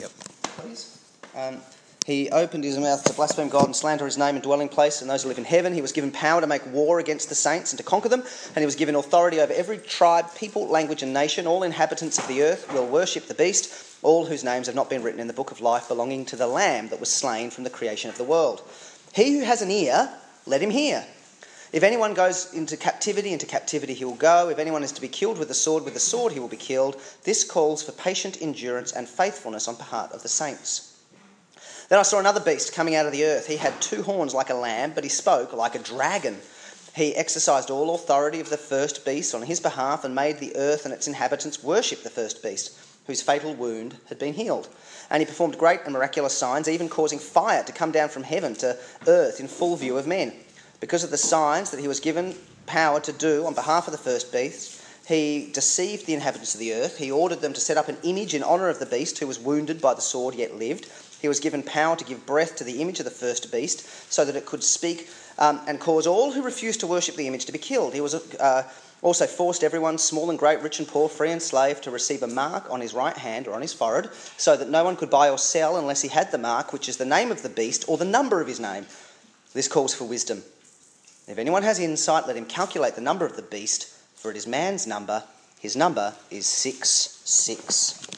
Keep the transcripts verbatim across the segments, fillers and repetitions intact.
Yep. Please. Um, he opened his mouth to blaspheme God and slander his name and dwelling place and those who live in heaven. He was given power to make war against the saints and to conquer them. And he was given authority over every tribe, people, language and nation. All inhabitants of the earth will worship the beast, all whose names have not been written in the book of life belonging to the Lamb that was slain from the creation of the world. He who has an ear, let him hear. If anyone goes into captivity, into captivity he will go. If anyone is to be killed with the sword, with the sword he will be killed. This calls for patient endurance and faithfulness on behalf of the saints. Then I saw another beast coming out of the earth. He had two horns like a lamb, but he spoke like a dragon. He exercised all authority of the first beast on his behalf and made the earth and its inhabitants worship the first beast, whose fatal wound had been healed. And he performed great and miraculous signs, even causing fire to come down from heaven to earth in full view of men. Because of the signs that he was given power to do on behalf of the first beast, he deceived the inhabitants of the earth. He ordered them to set up an image in honour of the beast who was wounded by the sword yet lived. He was given power to give breath to the image of the first beast so that it could speak um, and cause all who refused to worship the image to be killed. He was uh, also forced everyone, small and great, rich and poor, free and slave, to receive a mark on his right hand or on his forehead so that no one could buy or sell unless he had the mark, which is the name of the beast or the number of his name. This calls for wisdom. If anyone has insight, let him calculate the number of the beast, for it is man's number. His number is six six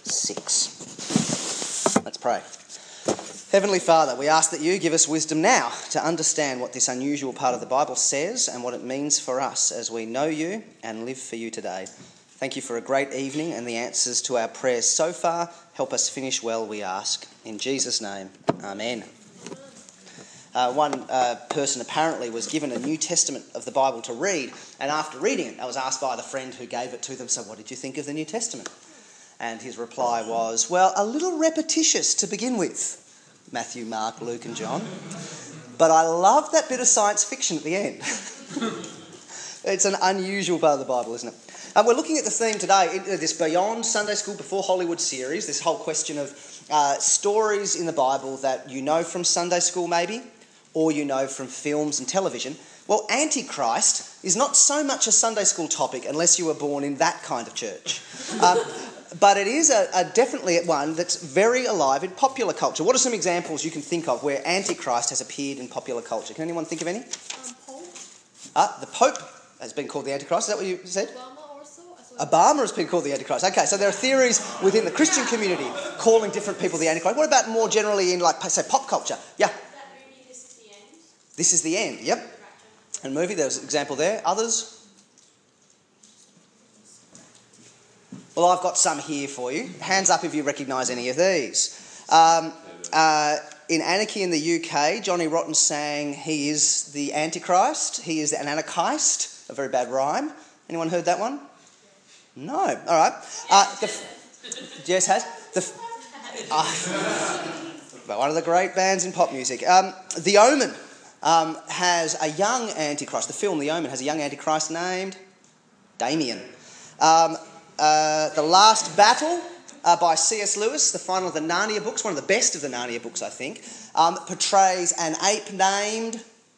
six. Let's pray. Heavenly Father, we ask that you give us wisdom now to understand what this unusual part of the Bible says and what it means for us as we know you and live for you today. Thank you for a great evening and the answers to our prayers so far. Help us finish well, we ask. In Jesus' name, amen. Uh, one uh, person apparently was given a New Testament of the Bible to read, and after reading it, I was asked by the friend who gave it to them, so what did you think of the New Testament? And his reply was, well, a little repetitious to begin with. Matthew, Mark, Luke and John. But I love that bit of science fiction at the end. It's an unusual part of the Bible, isn't it? And we're looking at the theme today, this Beyond Sunday School Before Hollywood series, this whole question of uh, stories in the Bible that you know from Sunday school maybe, or you know from films and television. Well, Antichrist is not so much a Sunday school topic unless you were born in that kind of church. Um, but it is a, a definitely one that's very alive in popular culture. What are some examples you can think of where Antichrist has appeared in popular culture? Can anyone think of any? Um, Pope. Ah, the Pope has been called the Antichrist. Is that what you said? Obama also. Obama has been called the Antichrist. Okay, so there are theories within the Christian community calling different people the Antichrist. What about more generally in, like, say, pop culture? Yeah. This is the end, yep. And movie, there's an example there. Others? Well, I've got some here for you. Hands up if you recognise any of these. Um, uh, in Anarchy in the U K, Johnny Rotten sang, he is the Antichrist. He is an anarchist. A very bad rhyme. Anyone heard that one? No. All right. Uh, the, Jess has? The, uh, one of the great bands in pop music. Um, The Omen. Um, has a young Antichrist. The film The Omen has a young Antichrist named Damien. Um, uh, the Last Battle uh, by C S Lewis, the final of the Narnia books, one of the best of the Narnia books, I think, um, portrays an ape named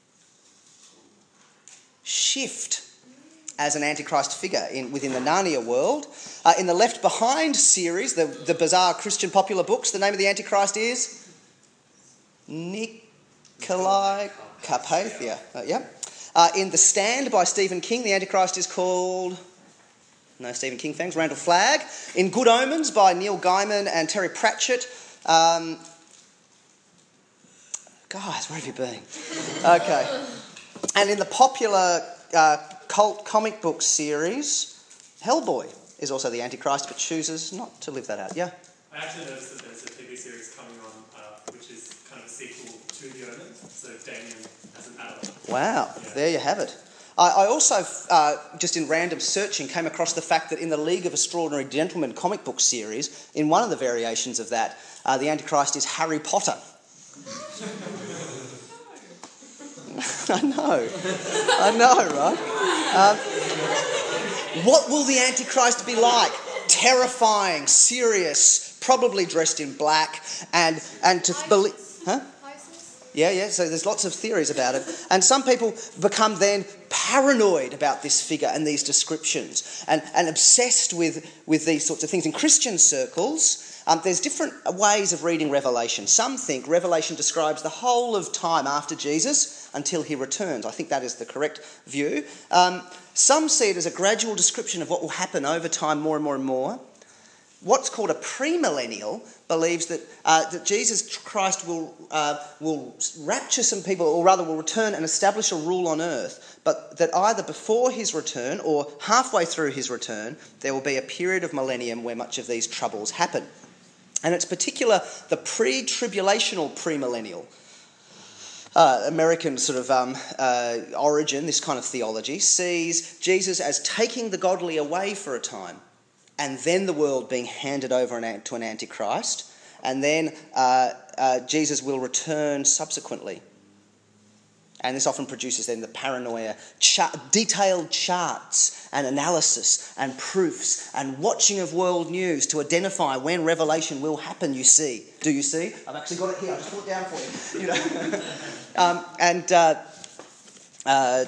Shift as an Antichrist figure in, within the Narnia world. Uh, in the Left Behind series, the, the bizarre Christian popular books, the name of the Antichrist is Nikolai Carpathia. Uh, yeah. Uh, in The Stand by Stephen King, the Antichrist is called... No Stephen King fans. Randall Flagg. In Good Omens by Neil Gaiman and Terry Pratchett. Um, guys, where have you been? Okay. And in the popular uh, cult comic book series, Hellboy is also the Antichrist, but chooses not to live that out. Yeah? I actually noticed that there's a T V series coming on, uh, which is kind of a sequel to The Omen, so Damien as an adult. Wow, yeah. There you have it. I, I also, uh, just in random searching, came across the fact that in the League of Extraordinary Gentlemen comic book series, in one of the variations of that, uh, the Antichrist is Harry Potter. I know. I know, right? Um, what will the Antichrist be like? Terrifying, serious, probably dressed in black, and and to believe, huh? Yeah, yeah. So there's lots of theories about it, and some people become then paranoid about this figure and these descriptions, and, and obsessed with with these sorts of things in Christian circles. Um, there's different ways of reading Revelation. Some think Revelation describes the whole of time after Jesus until he returns. I think that is the correct view. Um, some see it as a gradual description of what will happen over time more and more and more. What's called a premillennial believes that uh, that Jesus Christ will uh, will rapture some people, or rather will return and establish a rule on earth, but that either before his return or halfway through his return, there will be a period of millennium where much of these troubles happen. And it's particular the pre-tribulational premillennial. Uh, American sort of um, uh, origin, this kind of theology, sees Jesus as taking the godly away for a time, and then the world being handed over to an antichrist, and then uh, uh, Jesus will return subsequently. And this often produces then the paranoia, chart, detailed charts and analysis and proofs and watching of world news to identify when revelation will happen, you see. Do you see? I've actually got it here. I'll just put it down for you. You know? um, and uh, uh,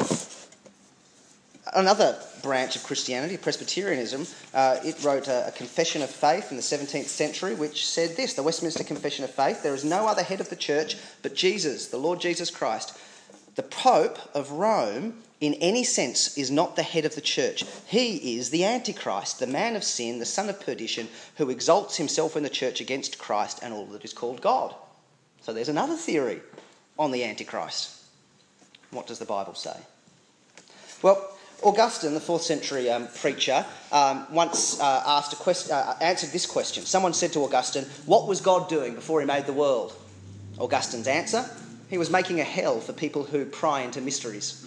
another branch of Christianity, Presbyterianism, uh, it wrote a, a confession of faith in the seventeenth century which said this, the Westminster Confession of Faith: there is no other head of the church but Jesus, the Lord Jesus Christ. The Pope of Rome, in any sense, is not the head of the church. He is the Antichrist, the man of sin, the son of perdition, who exalts himself in the church against Christ and all that is called God. So there's another theory on the Antichrist. What does the Bible say? Well, Augustine, the fourth century um, preacher, um, once uh, asked a quest- uh, answered this question. Someone said to Augustine, what was God doing before he made the world? Augustine's answer: he was making a hell for people who pry into mysteries.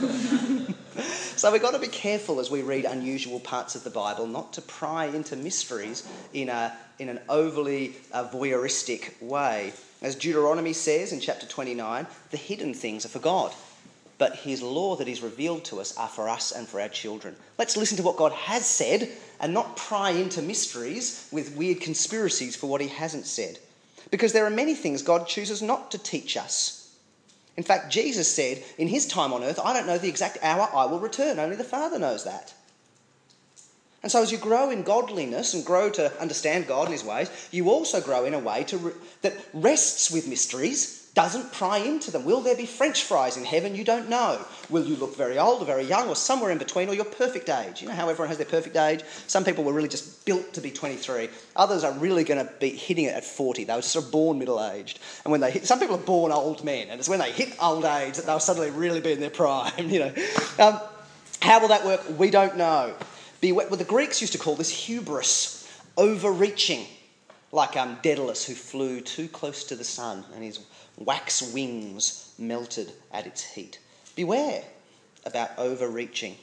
So we've got to be careful as we read unusual parts of the Bible not to pry into mysteries in a in an overly uh, voyeuristic way. As Deuteronomy says in chapter twenty-nine, the hidden things are for God, but his law that is revealed to us are for us and for our children. Let's listen to what God has said and not pry into mysteries with weird conspiracies for what he hasn't said. Because there are many things God chooses not to teach us. In fact, Jesus said in his time on earth, I don't know the exact hour I will return. Only the Father knows that. And so as you grow in godliness and grow to understand God and his ways, you also grow in a way to re- that rests with mysteries, doesn't pry into them. Will there be French fries in heaven? You don't know. Will you look very old or very young or somewhere in between, or your perfect age? You know how everyone has their perfect age? Some people were really just built to be twenty-three. Others are really going to be hitting it at forty. They were sort of born middle-aged. And when they hit, some people are born old men, and it's when they hit old age that they'll suddenly really be in their prime, you know. Um, how will that work? We don't know. Beware, well, the Greeks used to call this hubris, overreaching, like um, Daedalus, who flew too close to the sun and his wax wings melted at its heat. Beware about overreaching.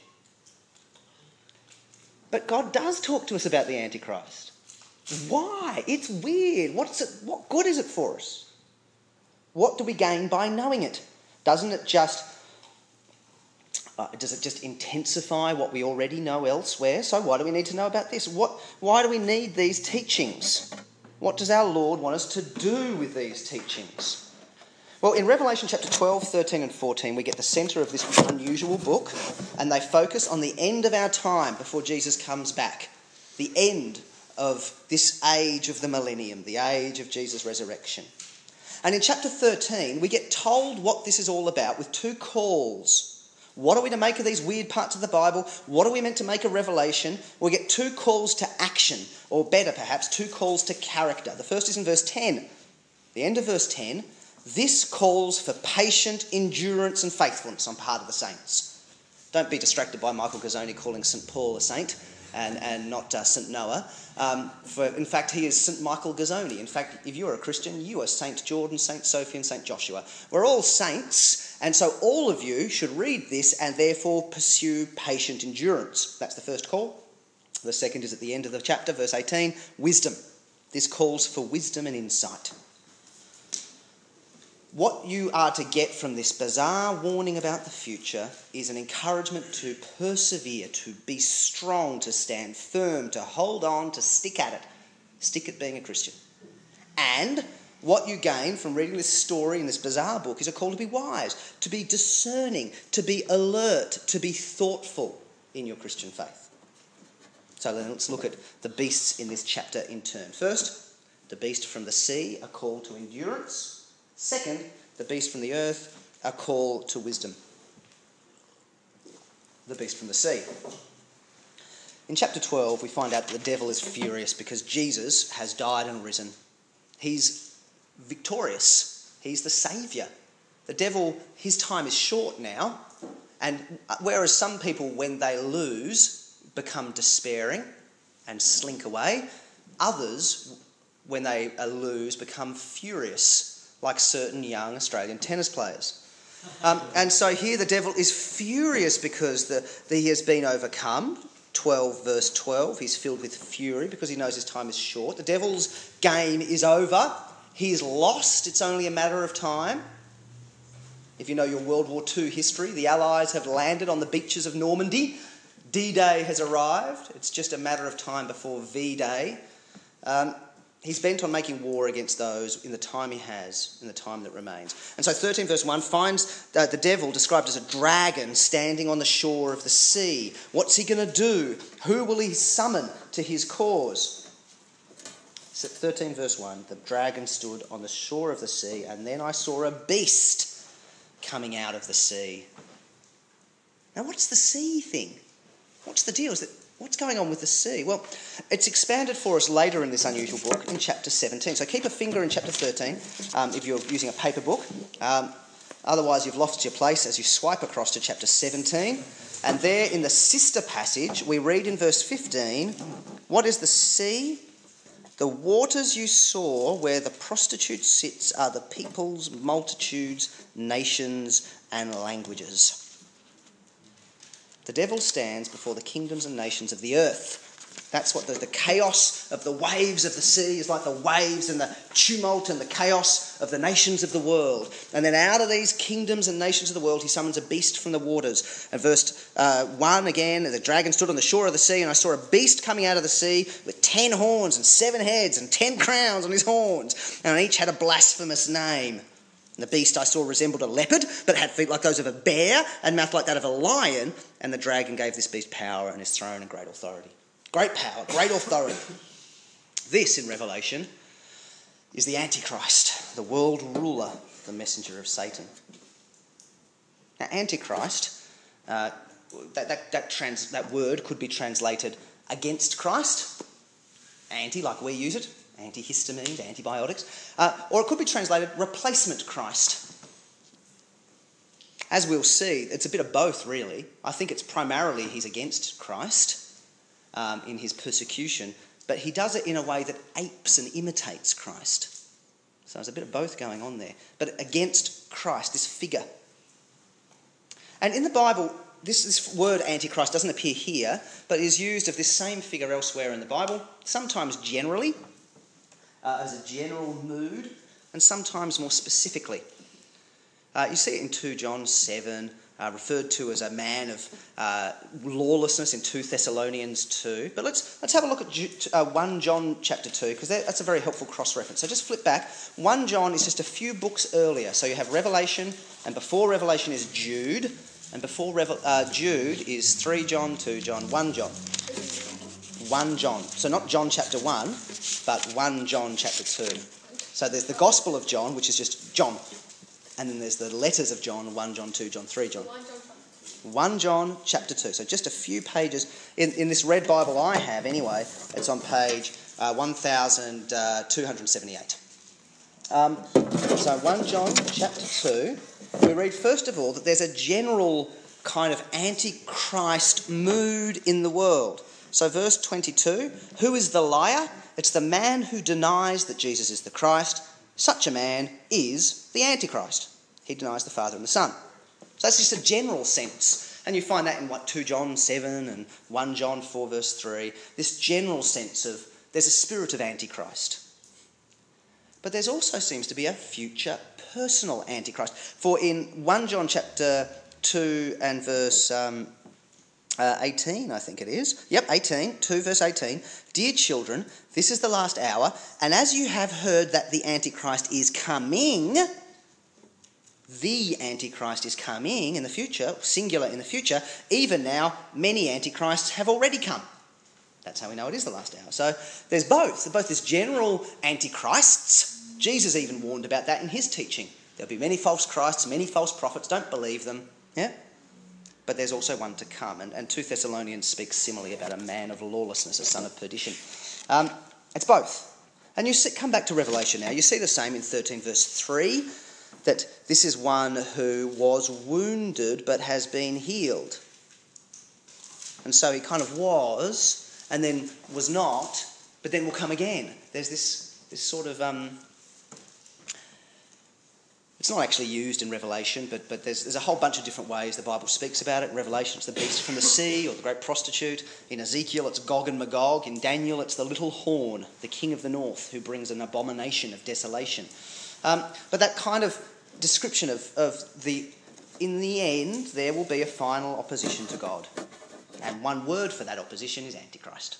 But God does talk to us about the Antichrist. Why? It's weird. What's it, what good is it for us? What do we gain by knowing it? Doesn't it just uh, does it just intensify what we already know elsewhere? So why do we need to know about this? What? Why do we need these teachings? What does our Lord want us to do with these teachings? Well, in Revelation chapter twelve, thirteen and fourteen, we get the centre of this unusual book, and they focus on the end of our time before Jesus comes back. The end of this age of the millennium, the age of Jesus' resurrection. And in chapter thirteen, we get told what this is all about with two calls. What are we to make of these weird parts of the Bible? What are we meant to make of Revelation? We get two calls to action, or better perhaps, two calls to character. The first is in verse ten. The end of verse ten. This calls for patient endurance and faithfulness on part of the saints. Don't be distracted by Michael Gazzoni calling Saint Paul a saint and, and not uh, Saint Noah. Um, for, in fact, he is Saint Michael Gazzoni. In fact, if you're a Christian, you are Saint Jordan, Saint Sophie and Saint Joshua. We're all saints, and so all of you should read this and therefore pursue patient endurance. That's the first call. The second is at the end of the chapter, verse eighteen, wisdom. This calls for wisdom and insight. What you are to get from this bizarre warning about the future is an encouragement to persevere, to be strong, to stand firm, to hold on, to stick at it. Stick at being a Christian. And what you gain from reading this story in this bizarre book is a call to be wise, to be discerning, to be alert, to be thoughtful in your Christian faith. So then let's look at the beasts in this chapter in turn. First, the beast from the sea, a call to endurance. Second, the beast from the earth, a call to wisdom. The beast from the sea. In chapter twelve, we find out that the devil is furious because Jesus has died and risen. He's victorious. He's the saviour. The devil, his time is short now, and whereas some people, when they lose, become despairing and slink away, others, when they lose, become furious, like certain young Australian tennis players. Um, and so here the devil is furious because the, the, he has been overcome. twelve verse twelve, he's filled with fury because he knows his time is short. The devil's game is over. He's lost. It's only a matter of time. If you know your World War Two history, the Allies have landed on the beaches of Normandy. D-Day has arrived. It's just a matter of time before V-Day. Um, he's bent on making war against those in the time he has, in the time that remains. And so thirteen verse one finds uh, the devil described as a dragon standing on the shore of the sea. What's he going to do? Who will he summon to his cause? So thirteen verse one, the dragon stood on the shore of the sea, and then I saw a beast coming out of the sea. Now, what's the sea thing? What's the deal? Is it, what's going on with the sea? Well, it's expanded for us later in this unusual book in chapter seventeen. So keep a finger in chapter thirteen um, if you're using a paper book. Um, otherwise, you've lost your place as you swipe across to chapter seventeen. And there in the sister passage, we read in verse fifteen, what is the sea? The waters you saw where the prostitute sits are the peoples, multitudes, nations, and languages. The devil stands before the kingdoms and nations of the earth. That's what the, the chaos of the waves of the sea is like, the waves and the tumult and the chaos of the nations of the world. And then out of these kingdoms and nations of the world, he summons a beast from the waters. And verse uh, one again, the dragon stood on the shore of the sea, and I saw a beast coming out of the sea with ten horns and seven heads and ten crowns on his horns. And each had a blasphemous name. And the beast I saw resembled a leopard, but had feet like those of a bear and mouth like that of a lion. And the dragon gave this beast power and his throne and great authority. Great power, great authority. This, in Revelation, is the Antichrist, the world ruler, the messenger of Satan. Now, Antichrist, uh, that, that, that, trans, that word could be translated against Christ, anti, like we use it, antihistamines, antibiotics, uh, or it could be translated replacement Christ. As we'll see, it's a bit of both, really. I think it's primarily he's against Christ um, in his persecution, but he does it in a way that apes and imitates Christ. So there's a bit of both going on there. But against Christ, this figure. And in the Bible, this, this word Antichrist doesn't appear here, but is used of this same figure elsewhere in the Bible, sometimes generally, uh, as a general mood, and sometimes more specifically. Uh, you see it in two John seven, uh, referred to as a man of uh, lawlessness in two Thessalonians two. But let's let's have a look at uh, First John chapter two, because that's a very helpful cross-reference. So just flip back. First John is just a few books earlier. So you have Revelation, and before Revelation is Jude, and before Revel- uh, Jude is three John, two John, First John. First John. So not John chapter one, but First John chapter two. So there's the Gospel of John, which is just John. And then there's the letters of John, First John, two John, three John. First John chapter two. So just a few pages. In, in this red Bible I have anyway, it's on page uh, one thousand two hundred seventy-eight. Um, so First John chapter two, we read first of all that there's a general kind of antichrist mood in the world. So verse twenty-two, who is the liar? It's the man who denies that Jesus is the Christ. Such a man is the Antichrist. He denies the Father and the Son. So that's just a general sense. And you find that in what, two John seven and First John four verse three. This general sense of there's a spirit of Antichrist. But there also seems to be a future personal Antichrist. For in First John chapter two and verse um, uh, eighteen, I think it is. Yep, eighteen, two verse eighteen. Dear children, this is the last hour, and as you have heard that the Antichrist is coming, the Antichrist is coming in the future, singular in the future, even now many Antichrists have already come. That's how we know it is the last hour. So there's both. Both this general antichrists. Jesus even warned about that in his teaching. There'll be many false Christs, many false prophets. Don't believe them. Yeah? But there's also one to come. And, and two Thessalonians speaks similarly about a man of lawlessness, a son of perdition. Um, it's both. And you see, come back to Revelation now. You see the same in thirteen verse three, that this is one who was wounded but has been healed. And so he kind of was, and then was not, but then will come again. There's this, this sort of... Um, It's not actually used in Revelation, but, but there's, there's a whole bunch of different ways the Bible speaks about it. In Revelation, it's the beast from the sea or the great prostitute. In Ezekiel, it's Gog and Magog. In Daniel, it's the little horn, the king of the north, who brings an abomination of desolation. Um, but that kind of description of, of the, in the end, there will be a final opposition to God. And one word for that opposition is Antichrist.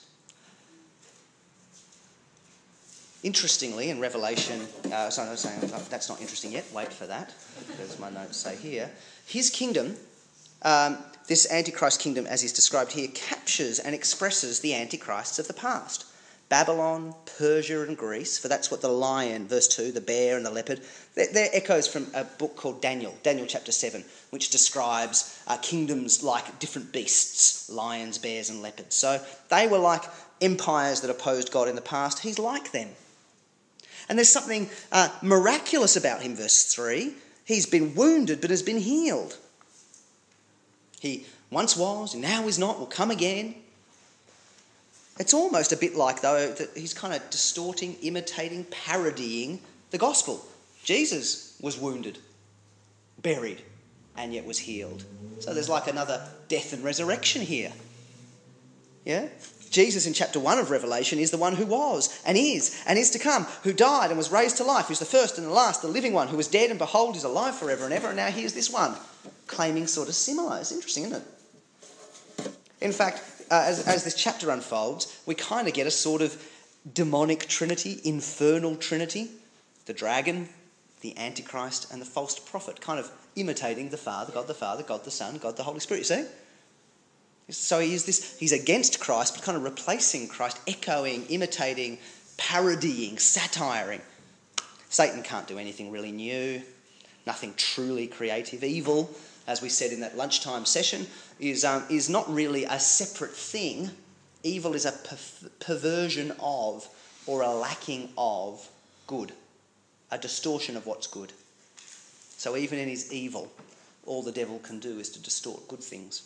Interestingly, in Revelation, uh, sorry, I was saying that's not interesting yet, wait for that, as my notes say here. His kingdom, um, this Antichrist kingdom as is described here, captures and expresses the Antichrists of the past. Babylon, Persia and Greece, for that's what the lion, verse two, the bear and the leopard, they're, they're echoes from a book called Daniel, Daniel chapter seven, which describes uh, kingdoms like different beasts, lions, bears and leopards. So they were like empires that opposed God in the past. He's like them. And there's something uh, miraculous about him, verse three. He's been wounded but has been healed. He once was, and now is not, will come again. It's almost a bit like, though, that he's kind of distorting, imitating, parodying the gospel. Jesus was wounded, buried, and yet was healed. So there's like another death and resurrection here. Yeah? Jesus in chapter one of Revelation is the one who was and is and is to come, who died and was raised to life, who's the first and the last, the living one, who was dead and behold is alive forever and ever, and now here's this one, claiming sort of similar. It's interesting, isn't it? In fact, uh, as, as this chapter unfolds, we kind of get a sort of demonic trinity, infernal trinity, the dragon, the Antichrist and the false prophet, kind of imitating the Father, God the Father, God the Son, God the Holy Spirit, you see? So he is this, he's against Christ, but kind of replacing Christ, echoing, imitating, parodying, satiring. Satan can't do anything really new, nothing truly creative. Evil, as we said in that lunchtime session, is, um, is not really a separate thing. Evil is a per- perversion of, or a lacking of, good. A distortion of what's good. So even in his evil, all the devil can do is to distort good things.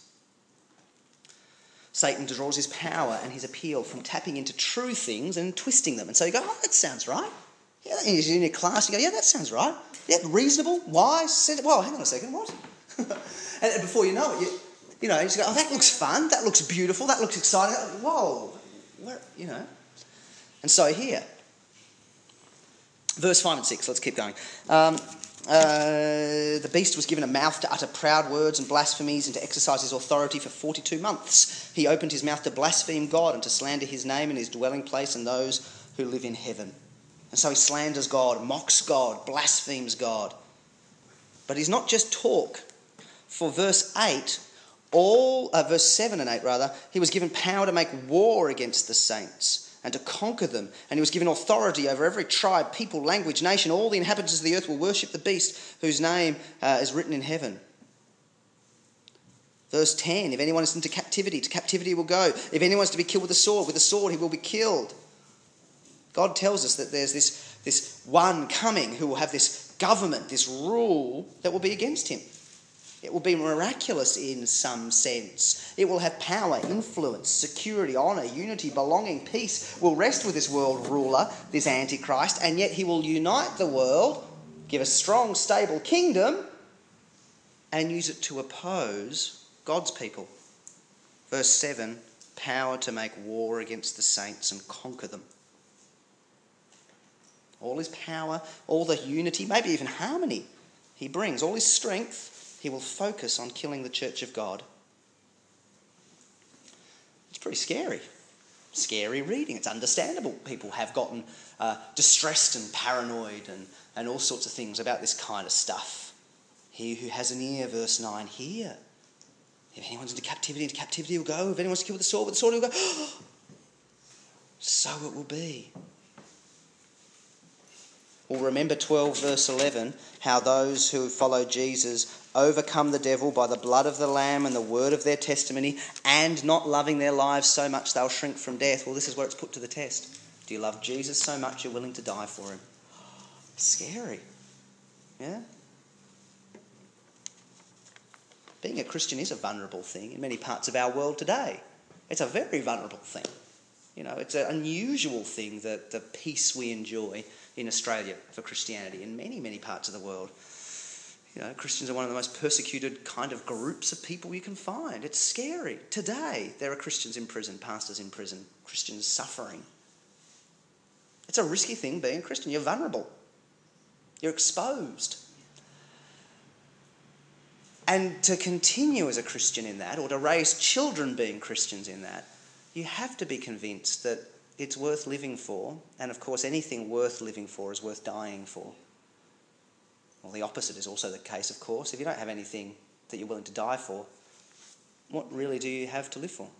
Satan draws his power and his appeal from tapping into true things and twisting them. And so you go, oh, that sounds right. Yeah, he's in your class, you go, yeah, that sounds right. Yeah, reasonable, wise. Well, hang on a second, what? And before you know it, you, you know, you just go, oh, that looks fun, that looks beautiful, that looks exciting. Whoa, where, you know. And so here, verse five and six, let's keep going. Um, Uh, the beast was given a mouth to utter proud words and blasphemies and to exercise his authority for forty-two months. He opened his mouth to blaspheme God and to slander his name and his dwelling place and those who live in heaven. And so he slanders God, mocks God, blasphemes God. But he's not just talk. For verse eight, all uh, verse seven and eight rather, he was given power to make war against the saints and to conquer them. And he was given authority over every tribe, people, language, nation. All the inhabitants of the earth will worship the beast whose name uh, is written in heaven. Verse ten, if anyone is into captivity, to captivity he will go. If anyone is to be killed with a sword, with a sword he will be killed. God tells us that there's this, this one coming who will have this government, this rule that will be against him. It will be miraculous in some sense. It will have power, influence, security, honour, unity, belonging, peace. Will rest with this world ruler, this Antichrist, and yet he will unite the world, give a strong, stable kingdom, and use it to oppose God's people. Verse seven, power to make war against the saints and conquer them. All his power, all the unity, maybe even harmony he brings, all his strength, he will focus on killing the church of God. It's pretty scary. Scary reading. It's understandable. People have gotten uh, distressed and paranoid and, and all sorts of things about this kind of stuff. He who has an ear, verse nine, hear. If anyone's into captivity, into captivity will go. If anyone's killed with the sword, with the sword he will go. so it will be. Well, remember twelve verse eleven, how those who follow Jesus overcome the devil by the blood of the Lamb and the word of their testimony, and not loving their lives so much they'll shrink from death. Well, this is where it's put to the test. Do you love Jesus so much you're willing to die for him? Scary. Yeah? Being a Christian is a vulnerable thing in many parts of our world today. It's a very vulnerable thing. You know, it's an unusual thing, the, the peace we enjoy in Australia for Christianity. In many, many parts of the world, you know, Christians are one of the most persecuted kind of groups of people you can find. It's scary. Today, there are Christians in prison, pastors in prison, Christians suffering. It's a risky thing being a Christian. You're vulnerable. You're exposed. And to continue as a Christian in that, or to raise children being Christians in that, you have to be convinced that it's worth living for, and of course anything worth living for is worth dying for. Well, the opposite is also the case, of course. If you don't have anything that you're willing to die for, what really do you have to live for?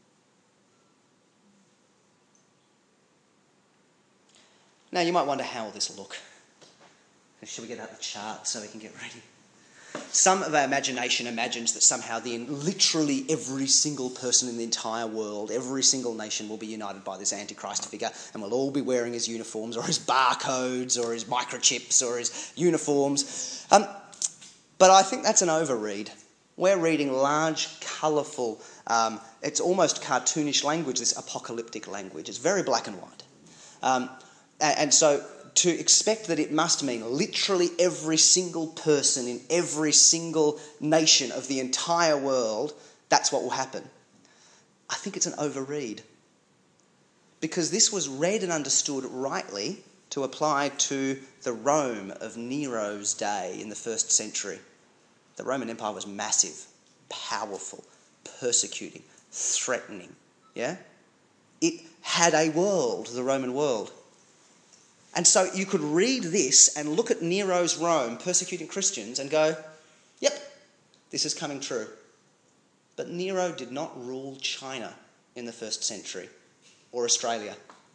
Now, you might wonder, how will this look? Should we get out the chart so we can get ready? Some of our imagination imagines that somehow the, literally every single person in the entire world, every single nation will be united by this Antichrist figure, and we'll all be wearing his uniforms or his barcodes or his microchips or his uniforms. Um, but I think that's an overread. We're reading large, colourful, um, it's almost cartoonish language, this apocalyptic language. It's very black and white. Um, and, and so... to expect that it must mean literally every single person in every single nation of the entire world, that's what will happen, I think it's an overread. Because this was read and understood rightly to apply to the Rome of Nero's day in the first century. The Roman Empire was massive, powerful, persecuting, threatening. Yeah? It had a world, the Roman world. And so you could read this and look at Nero's Rome persecuting Christians and go, yep, this is coming true. But Nero did not rule China in the first century or Australia.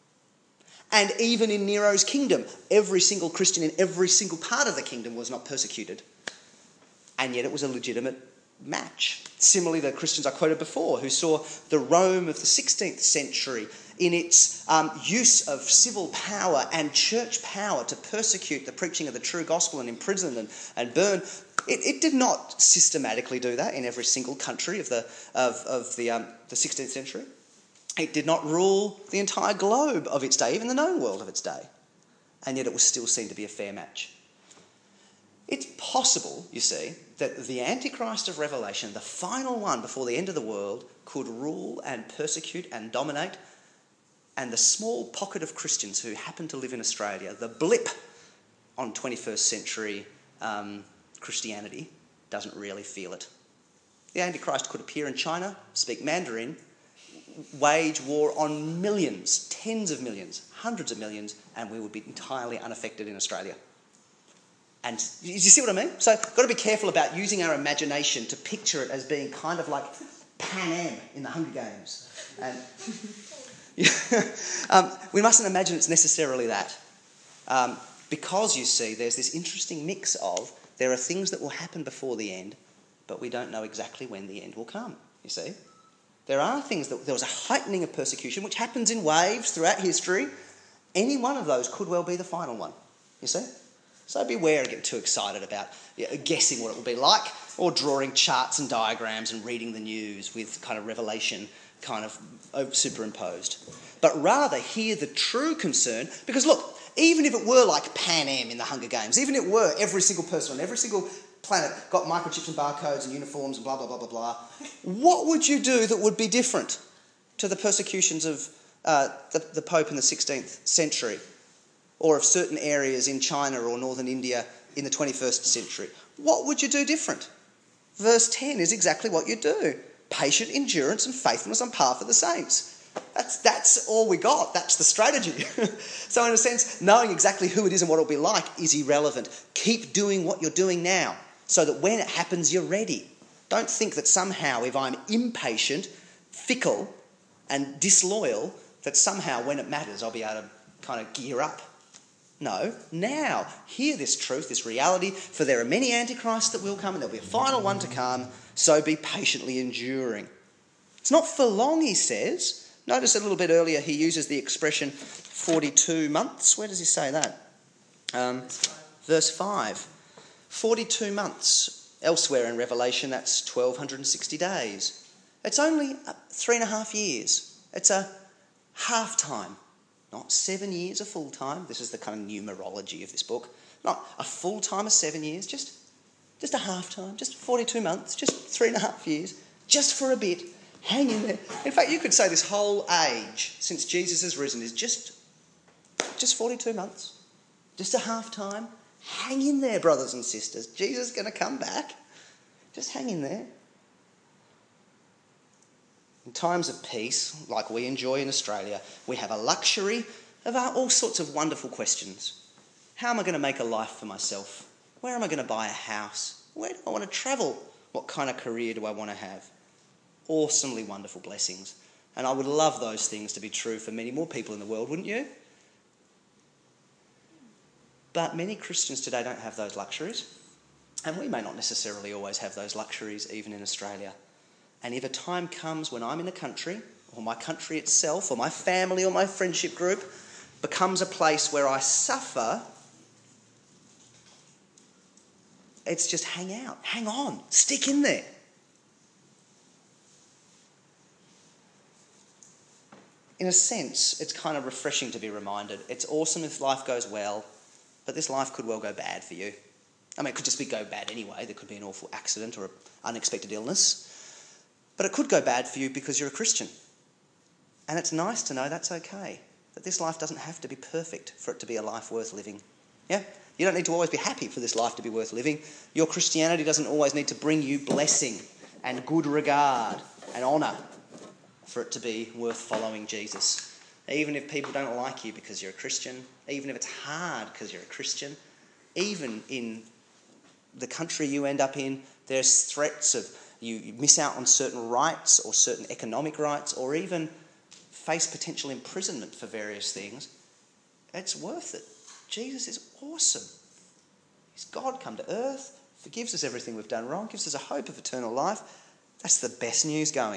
And even in Nero's kingdom, every single Christian in every single part of the kingdom was not persecuted. And yet it was a legitimate match. Similarly, the Christians I quoted before, who saw the Rome of the sixteenth century in its um, use of civil power and church power to persecute the preaching of the true gospel and imprison and, and burn. It, it did not systematically do that in every single country of the of, of the, um, the sixteenth century. It did not rule the entire globe of its day, even the known world of its day. And yet it was still seen to be a fair match. It's possible, you see, that the Antichrist of Revelation, the final one before the end of the world, could rule and persecute and dominate, and the small pocket of Christians who happen to live in Australia, the blip on twenty-first century um, Christianity, doesn't really feel it. The Antichrist could appear in China, speak Mandarin, wage war on millions, tens of millions, hundreds of millions, and we would be entirely unaffected in Australia. And you see what I mean? So got to be careful about using our imagination to picture it as being kind of like Pan Am in the Hunger Games. And um, we mustn't imagine it's necessarily that. Um, because, you see, there's this interesting mix of there are things that will happen before the end, but we don't know exactly when the end will come, you see. There are things that... There was a heightening of persecution, which happens in waves throughout history. Any one of those could well be the final one, you see. So beware of getting too excited about you know, guessing what it will be like, or drawing charts and diagrams and reading the news with kind of revelation kind of superimposed. But rather hear the true concern, because look, even if it were like Pan Am in the Hunger Games, even if it were every single person on every single planet got microchips and barcodes and uniforms and blah, blah, blah, blah, blah, what would you do that would be different to the persecutions of uh, the, the Pope in the sixteenth century? Or of certain areas in China or northern India in the twenty-first century? What would you do different? Verse ten is exactly what you do. Patient endurance and faithfulness on behalf of the saints. That's, that's all we got. That's the strategy. So in a sense, knowing exactly who it is and what it'll be like is irrelevant. Keep doing what you're doing now so that when it happens, you're ready. Don't think that somehow if I'm impatient, fickle and disloyal, that somehow when it matters I'll be able to kind of gear up. No, now, hear this truth, this reality, for there are many antichrists that will come and there'll be a final one to come, so be patiently enduring. It's not for long, he says. Notice a little bit earlier he uses the expression forty-two months. Where does he say that? Um, verse five. forty-two months. Elsewhere in Revelation, that's twelve sixty days. It's only three and a half years. It's a half time. Not seven years, a full time. This is the kind of numerology of this book. Not a full time of seven years, just, just a half time, just forty-two months, just three and a half years, just for a bit. Hang in there. In fact, you could say this whole age since Jesus has risen is just, just forty-two months, just a half time. Hang in there, brothers and sisters. Jesus is going to come back. Just hang in there. In times of peace, like we enjoy in Australia, we have a luxury of all sorts of wonderful questions. How am I going to make a life for myself? Where am I going to buy a house? Where do I want to travel? What kind of career do I want to have? Awesomely wonderful blessings. And I would love those things to be true for many more people in the world, wouldn't you? But many Christians today don't have those luxuries. And we may not necessarily always have those luxuries even in Australia. And if a time comes when I'm in a country, or my country itself, or my family, or my friendship group becomes a place where I suffer, it's just hang out, hang on, stick in there. In a sense, it's kind of refreshing to be reminded. It's awesome if life goes well, but this life could well go bad for you. I mean, it could just be go bad anyway. There could be an awful accident or an unexpected illness. But it could go bad for you because you're a Christian. And it's nice to know that's okay, that this life doesn't have to be perfect for it to be a life worth living. Yeah? You don't need to always be happy for this life to be worth living. Your Christianity doesn't always need to bring you blessing and good regard and honour for it to be worth following Jesus. Even if people don't like you because you're a Christian, even if it's hard because you're a Christian, even in the country you end up in, there's threats of you, you miss out on certain rights or certain economic rights or even face potential imprisonment for various things. It's worth it. Jesus is awesome. He's God come to earth, forgives us everything we've done wrong, gives us a hope of eternal life. That's the best news going.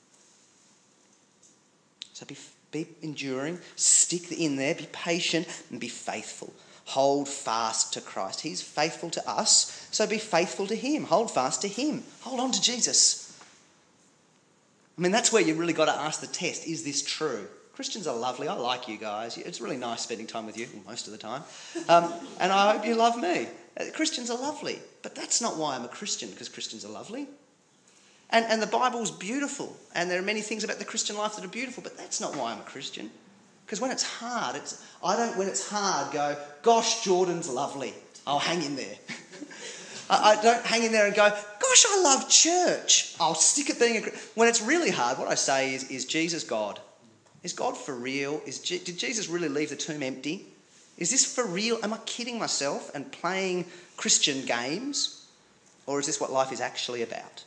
So be, be enduring, stick in there, be patient and be faithful. Hold fast to Christ. He's faithful to us, so be faithful to him. Hold fast to him. Hold on to Jesus. I mean, that's where you really got to ask the test, is this true? Christians are lovely. I like you guys. It's really nice spending time with you, most of the time. Um, and I hope you love me. Uh, Christians are lovely, but that's not why I'm a Christian, because Christians are lovely. And, and the Bible's beautiful, and there are many things about the Christian life that are beautiful, but that's not why I'm a Christian. Because when it's hard, it's I don't, when it's hard, go, gosh, Jordan's lovely. I'll hang in there. I, I don't hang in there and go, gosh, I love church. I'll stick at being a Christian. When it's really hard, what I say is, is Jesus God? Is God for real? Is Je- did Jesus really leave the tomb empty? Is this for real? Am I kidding myself and playing Christian games? Or is this what life is actually about?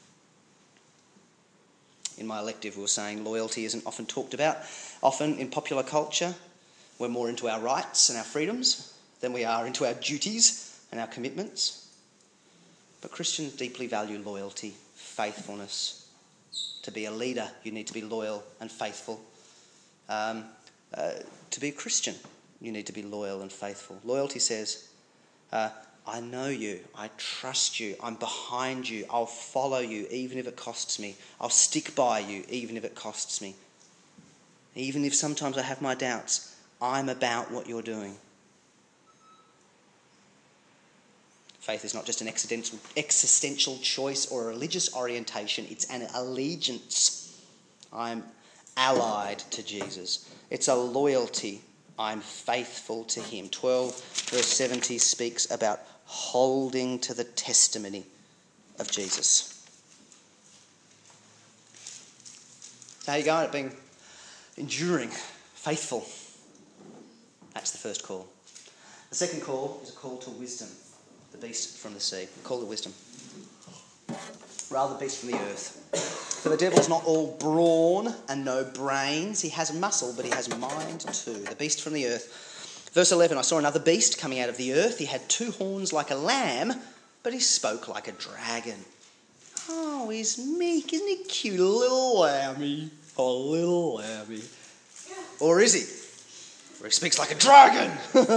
In my elective, we were saying loyalty isn't often talked about. Often in popular culture, we're more into our rights and our freedoms than we are into our duties and our commitments. But Christians deeply value loyalty, faithfulness. To be a leader, you need to be loyal and faithful. Um, uh, to be a Christian, you need to be loyal and faithful. Loyalty says, uh, I know you, I trust you, I'm behind you, I'll follow you even if it costs me. I'll stick by you even if it costs me. Even if sometimes I have my doubts, I'm about what you're doing. Faith is not just an existential, existential choice or a religious orientation, it's an allegiance. I'm allied to Jesus. It's a loyalty. I'm faithful to him. twelve verse seventy speaks about holding to the testimony of Jesus. So how are you going at being enduring, faithful? That's the first call. The second call is a call to wisdom. The beast from the sea. A call to wisdom. rather the beast from the earth. For the devil's not all brawn and no brains. He has muscle, but he has mind too. The beast from the earth. Verse eleven, I saw another beast coming out of the earth. He had two horns like a lamb, but he spoke like a dragon. Oh, he's meek. Isn't he cute? A little lammy. A little lammy. Or is he? Or he speaks like a dragon.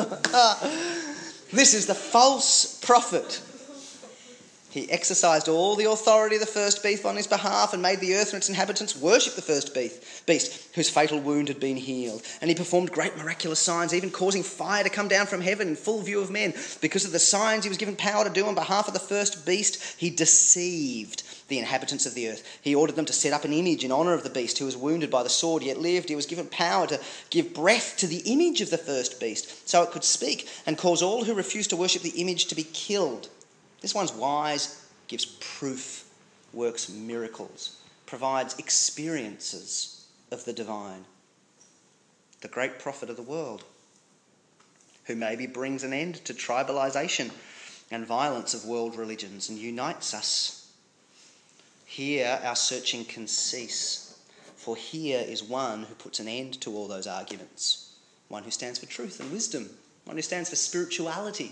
This is the false prophet. He exercised all the authority of the first beast on his behalf and made the earth and its inhabitants worship the first beast, whose fatal wound had been healed. And he performed great miraculous signs, even causing fire to come down from heaven in full view of men. Because of the signs he was given power to do on behalf of the first beast, he deceived the inhabitants of the earth. He ordered them to set up an image in honour of the beast, who was wounded by the sword yet lived. He was given power to give breath to the image of the first beast, so it could speak, and cause all who refused to worship the image to be killed. This one's wise, gives proof, works miracles, provides experiences of the divine. The great prophet of the world, who maybe brings an end to tribalisation and violence of world religions and unites us. Here our searching can cease, for here is one who puts an end to all those arguments, one who stands for truth and wisdom, one who stands for spirituality.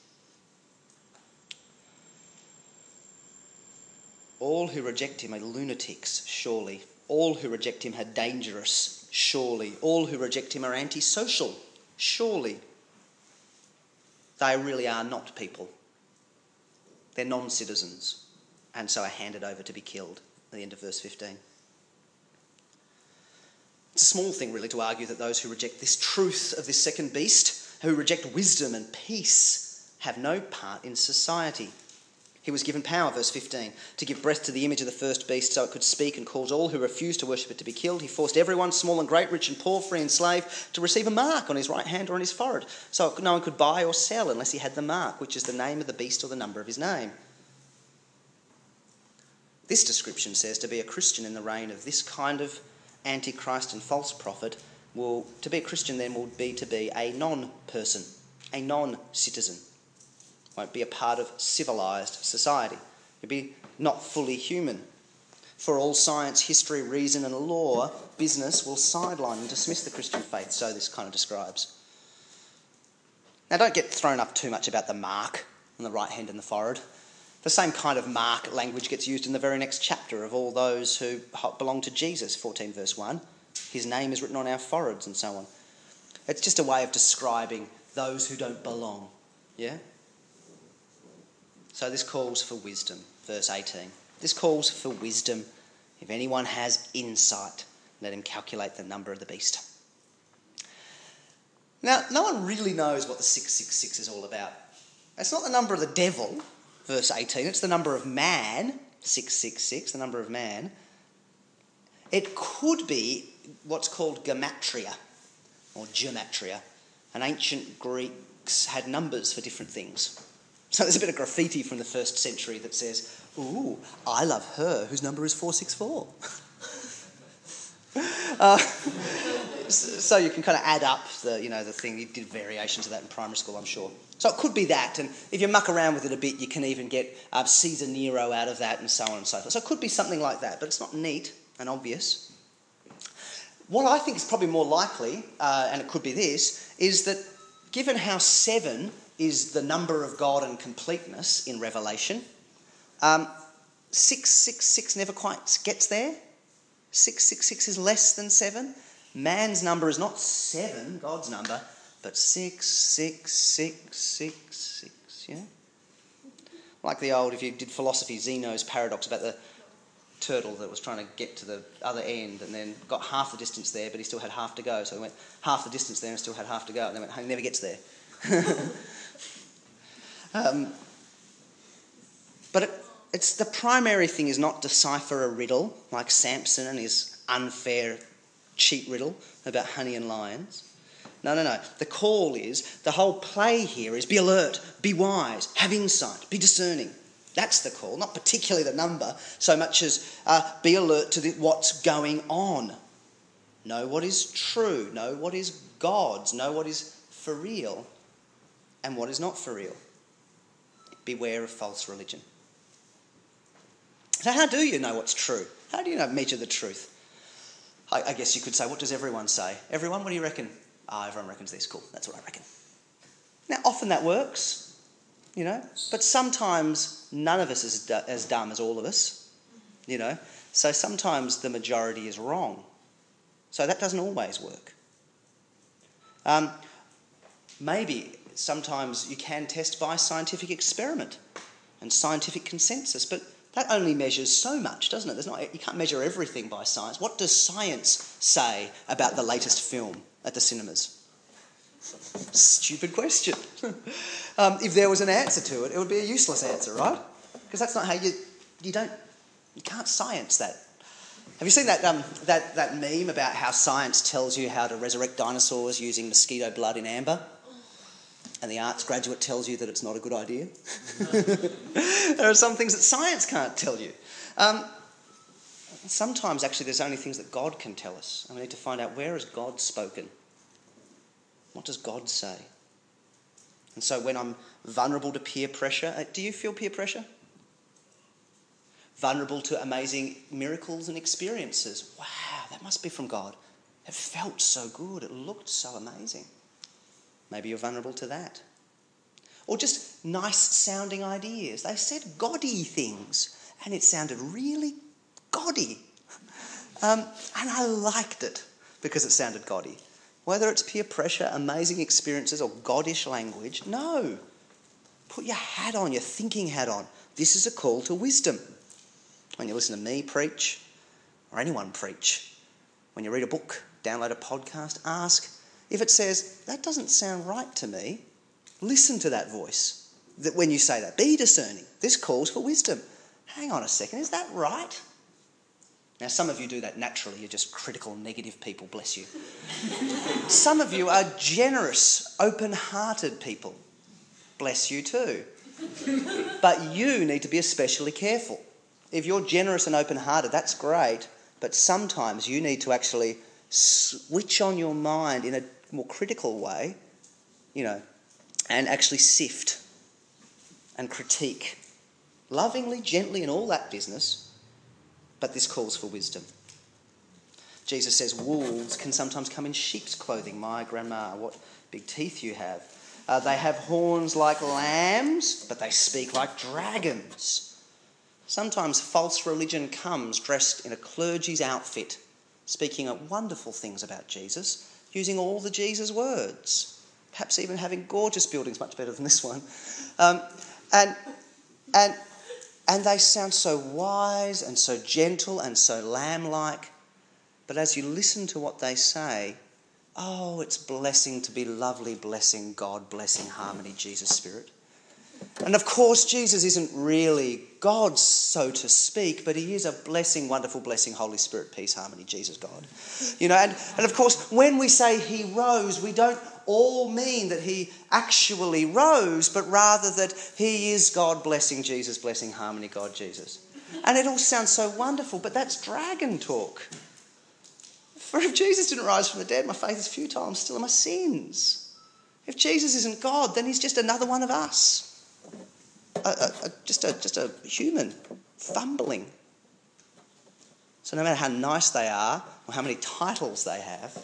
All who reject him are lunatics, surely. All who reject him are dangerous, surely. All who reject him are antisocial, surely. They really are not people. They're non-citizens, and so are handed over to be killed at the end of verse fifteen. It's a small thing, really, to argue that those who reject this truth of this second beast, who reject wisdom and peace, have no part in society. He was given power, verse fifteen, to give breath to the image of the first beast so it could speak and cause all who refused to worship it to be killed. He forced everyone, small and great, rich and poor, free and slave, to receive a mark on his right hand or on his forehead, so no one could buy or sell unless he had the mark, which is the name of the beast or the number of his name. This description says to be a Christian in the reign of this kind of antichrist and false prophet, will to be a Christian then will be to be a non-person, a non-citizen. Won't be a part of civilised society. You'll be not fully human. For all science, history, reason and law, business will sideline and dismiss the Christian faith, so this kind of describes. Now don't get thrown up too much about the mark on the right hand and the forehead. The same kind of mark language gets used in the very next chapter of all those who belong to Jesus, fourteen verse one. His name is written on our foreheads and so on. It's just a way of describing those who don't belong. Yeah? So this calls for wisdom, verse eighteen. This calls for wisdom. If anyone has insight, let him calculate the number of the beast. Now, no one really knows what the six six six is all about. It's not the number of the devil, verse eighteen. It's the number of man, six six six, the number of man. It could be what's called gematria, or gematria. And ancient Greeks had numbers for different things. So there's a bit of graffiti from the first century that says, ooh, I love her, whose number is four six four. uh, so you can kind of add up the, you know, the thing. You did variations of that in primary school, I'm sure. So it could be that, and if you muck around with it a bit, you can even get uh, Caesar Nero out of that and so on and so forth. So it could be something like that, but it's not neat and obvious. What I think is probably more likely, uh, and it could be this, is that given how seven is the number of God and completeness in Revelation, um, six six six never quite gets there. six six six is less than seven. Man's number is not seven, God's number, but six six six six six, yeah? Like the old, if you did philosophy, Zeno's paradox about the turtle that was trying to get to the other end and then got half the distance there, but he still had half to go. So he went half the distance there and still had half to go. And then went, he never gets there. um, but it, it's the primary thing is not decipher a riddle like Samson and his unfair cheat riddle about honey and lions. No, no, no. The call is, the whole play here is be alert, be wise, have insight, be discerning. That's the call, not particularly the number, so much as uh, be alert to the, what's going on. Know what is true, know what is God's, know what is for real and what is not for real. Beware of false religion. So how do you know what's true? How do you know measure the truth? I, I guess you could say, what does everyone say? Everyone, what do you reckon? Ah, oh, everyone reckons this. Cool, that's what I reckon. Now, often that works, you know, but sometimes none of us is as dumb as all of us, you know. So sometimes the majority is wrong. So that doesn't always work. Um, maybe sometimes you can test by scientific experiment and scientific consensus, but that only measures so much, doesn't it? There's not, you can't measure everything by science. What does science say about the latest film at the cinemas? Stupid question. um, if there was an answer to it, it would be a useless answer, right? Because that's not how you, you don't, you can't science that. Have you seen that, um, that, that meme about how science tells you how to resurrect dinosaurs using mosquito blood in amber? And the arts graduate tells you that it's not a good idea. There are some things that science can't tell you. Um, sometimes, actually, there's only things that God can tell us. And we need to find out, where has God spoken? What does God say? And so when I'm vulnerable to peer pressure, uh, do you feel peer pressure? Vulnerable to amazing miracles and experiences. Wow, that must be from God. It felt so good. It looked so amazing. Maybe you're vulnerable to that. Or just nice sounding ideas. They said gaudy things and it sounded really gaudy. Um, and I liked it because it sounded gaudy. Whether it's peer pressure, amazing experiences or godish language, no. Put your hat on, your thinking hat on. This is a call to wisdom. When you listen to me preach, or anyone preach, when you read a book, download a podcast, ask, if it says, that doesn't sound right to me, listen to that voice. That when you say that, be discerning. This calls for wisdom. Hang on a second, is that right? Now, some of you do that naturally. You're just critical, negative people, bless you. Some of you are generous, open-hearted people. Bless you too. But you need to be especially careful. If you're generous and open-hearted, that's great, but sometimes you need to actually switch on your mind in a more critical way, you know, and actually sift and critique. Lovingly, gently, and all that business, but this calls for wisdom. Jesus says wolves can sometimes come in sheep's clothing. My grandma, what big teeth you have. Uh, they have horns like lambs, but they speak like dragons. Sometimes false religion comes dressed in a clergy's outfit, speaking of wonderful things about Jesus, using all the Jesus words, perhaps even having gorgeous buildings, much better than this one. Um, and, and, and they sound so wise and so gentle and so lamb-like, but as you listen to what they say, oh, it's blessing to be lovely, blessing God, blessing harmony, Jesus Spirit. And of course, Jesus isn't really God, so to speak, but he is a blessing, wonderful blessing, Holy Spirit, peace, harmony, Jesus, God. You know, and, and of course, when we say he rose, we don't all mean that he actually rose, but rather that he is God, blessing Jesus, blessing harmony, God, Jesus. And it all sounds so wonderful, but that's dragon talk. For if Jesus didn't rise from the dead, my faith is futile, I'm still in my sins. If Jesus isn't God, then he's just another one of us. A, a, a, just, a, just a human fumbling. So no matter how nice they are or how many titles they have,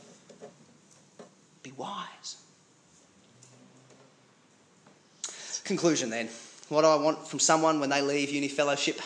be wise. Conclusion then. What do I want from someone when they leave uni fellowship?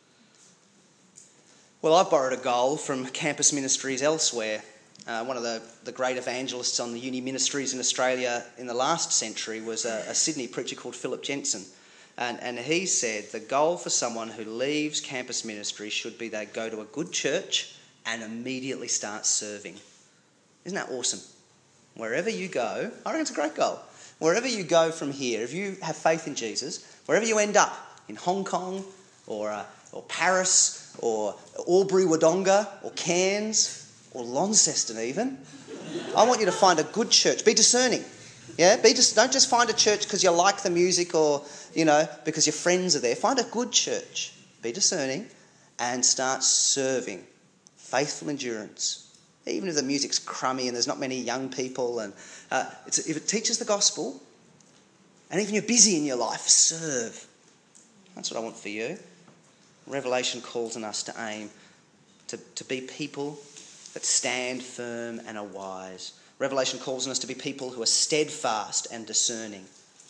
Well, I've borrowed a goal from campus ministries elsewhere. Uh, one of the, the great evangelists on the uni ministries in Australia in the last century was a, a Sydney preacher called Philip Jensen. And, and he said the goal for someone who leaves campus ministry should be they go to a good church and immediately start serving. Isn't that awesome? Wherever you go, I reckon it's a great goal. Wherever you go from here, if you have faith in Jesus, wherever you end up, in Hong Kong or, uh, or Paris or Albury Wodonga or Cairns or Launceston even, I want you to find a good church. Be discerning. Yeah, be just don't just find a church because you like the music or, you know, because your friends are there. Find a good church. Be discerning and start serving. Faithful endurance. Even if the music's crummy and there's not many young people, and uh, it's, if it teaches the gospel, and even you're busy in your life, serve. That's what I want for you. Revelation calls on us to aim to, to be people that stand firm and are wise. Revelation calls on us to be people who are steadfast and discerning.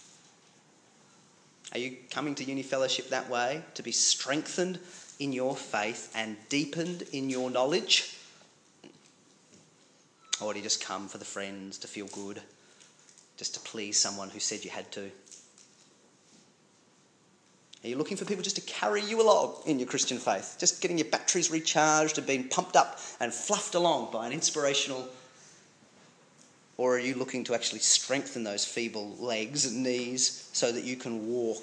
Are you coming to Uni Fellowship that way? To be strengthened in your faith and deepened in your knowledge? Or do you just come for the friends, to feel good, just to please someone who said you had to? Are you looking for people just to carry you along in your Christian faith? Just getting your batteries recharged and being pumped up and fluffed along by an inspirational... Or are you looking to actually strengthen those feeble legs and knees so that you can walk?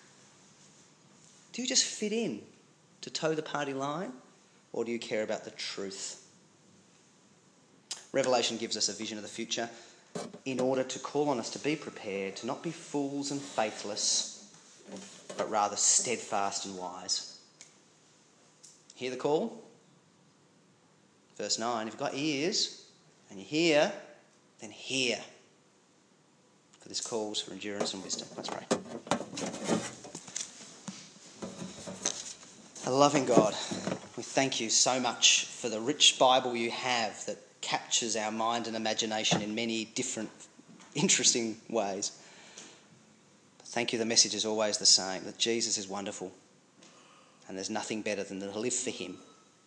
Do you just fit in to toe the party line? Or do you care about the truth? Revelation gives us a vision of the future in order to call on us to be prepared, to not be fools and faithless, but rather steadfast and wise. Hear the call? Verse nine, if you've got ears and you hear, then hear. For this calls for endurance and wisdom. Let's pray. A loving God, we thank you so much for the rich Bible you have that captures our mind and imagination in many different, interesting ways. But thank you, the message is always the same, that Jesus is wonderful and there's nothing better than to live for him.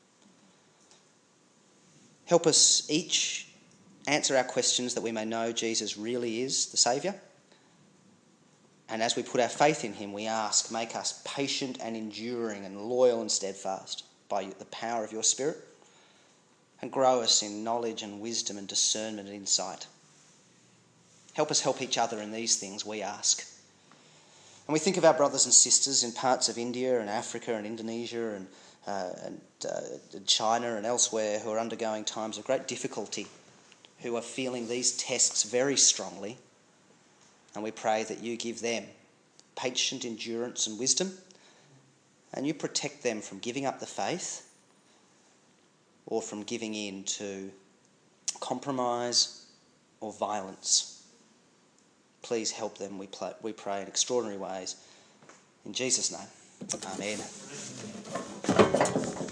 Help us each answer our questions that we may know Jesus really is the Saviour. And as we put our faith in him, we ask, make us patient and enduring and loyal and steadfast by the power of your Spirit, and grow us in knowledge and wisdom and discernment and insight. Help us help each other in these things, we ask. And we think of our brothers and sisters in parts of India and Africa and Indonesia and, uh, and uh, China and elsewhere who are undergoing times of great difficulty, who are feeling these tests very strongly. And we pray that you give them patient endurance and wisdom, and you protect them from giving up the faith or from giving in to compromise or violence. Please help them, we pray, in extraordinary ways. In Jesus' name, amen.